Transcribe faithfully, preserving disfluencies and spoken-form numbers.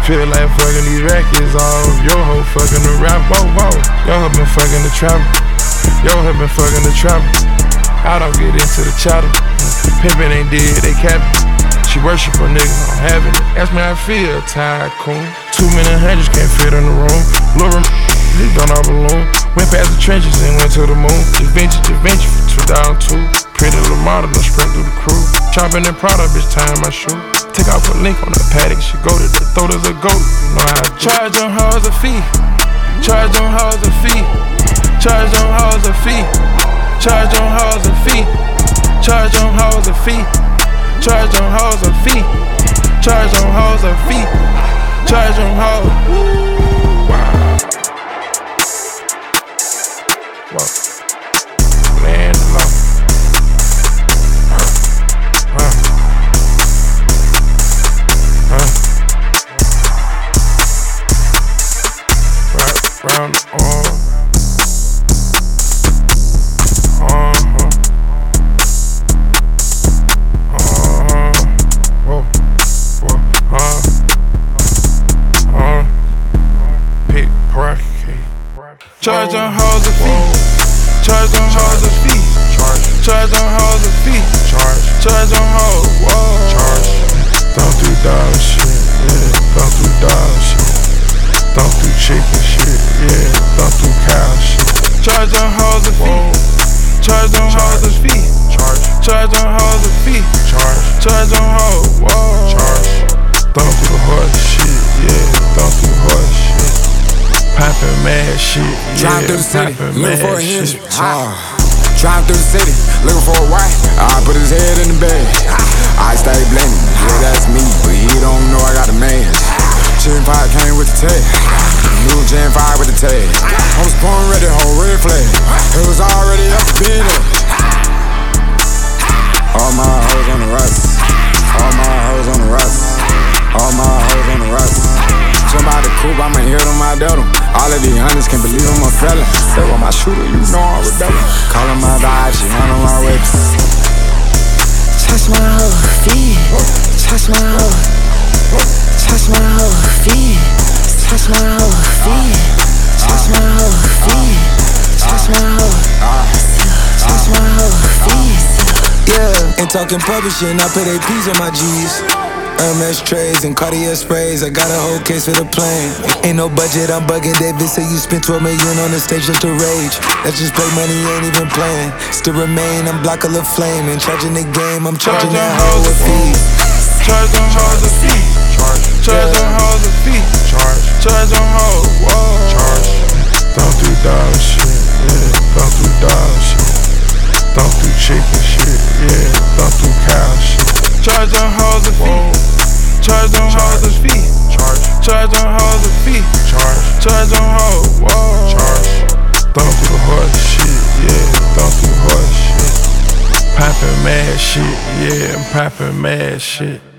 Feel like fucking these rackets off. Yo hoe fucking the rap, whoa, whoa. Yo hoe been fucking the trapper. Yo hoe been fucking the trapper. I don't get into the chatter. Pimpin' ain't dead, they capping. She worship a nigga, I'm having it. Ask me how I feel, tycoon. Two million hundreds can't fit in the room. Blue he done our balloon. Went past the trenches and went to the moon. Just venture, just venture for two thousand two. Pretty little model, done sprint through the crew. Chopping and Prada, bitch, tying my shoe. Take off a link on the paddock, she go to the throat as a goat. You know how I do. Charge on hoes a fee. Charge on hoes a fee. Charge on hoes a fee. Charge on hoes a fee. Charge on hoes a fee. Charge on hoes a fee. Charge on hoes a fee. Charge on hoes. Wow. Whoa. Land low. Huh. Huh. Huh. Right round the arm. Uh-huh. Uh-huh. Whoa. Whoa. Huh. Huh. Pick pocket. Charge on hoes a fee. Charge on hoes a fee. Charge. Charge on hoes a fee. Charge. Charge on hoes. Whoa. Charge. Don't do dog shit. Yeah. Don't do dog shit. Don't do chicken shit. Yeah. Don't do cow shit. Charge on hoes a fee. Charge on hoes a fee. Charge. Charge on hoes a fee. Charge. Charge on hoes. Whoa. Charge. Don't do horse shit. Yeah. Don't do horse shit. Poppin' mad shit, yeah. Drive through the city, looking for a hit. Ah. Drive through the city, looking for a white. I put his head in the bag. I stay blending, yeah, that's me, but he don't know I got a man. Chicken pie came with the tag. New Gen five with the tag. I was born ready, whole red flag. It was already up to being there. All my hoes on the rust. All my hoes on the rust. All my hoes on the rust. Jump out the coupe, I'ma hit on my devil. All of these hunters can't believe I'm a fella. Say with my shooter, you know I'm rebelling. Callin' my vibe, she on my way. Touch my whole feet. Touch my whole. Touch my whole feet. Touch my whole feet. Touch my whole feet. Touch my whole. Touch my whole feet. Yeah, ain't talking publishing, I put A Ps on my G's. Hermes trays and Cartier sprays, I got a whole case for the plane. Ain't no budget, I'm bugging. David say you spent twelve million on the stage just to rage. That's just play money, ain't even playing. Still remain, I'm block of the flame. Ain't charging the game, I'm charging that hoe a fee. Charge on hoes a fee. Charge. Charge on hoes a fee. Charge. Charge on hoes. Whoa. Charge. Don't do dog shit. Yeah. Don't do dog shit. Don't do chicken shit. Yeah. Don't do cow shit. Charge on hoes a fee. Charge on hoes a fee. Charge. Charge on hoes a fee. Charge. Charge on hoes. Whoa. Charge. Don't do horse shit. Yeah. Don't do horse shit. Poppin' mad shit. Yeah. I'm poppin' mad shit.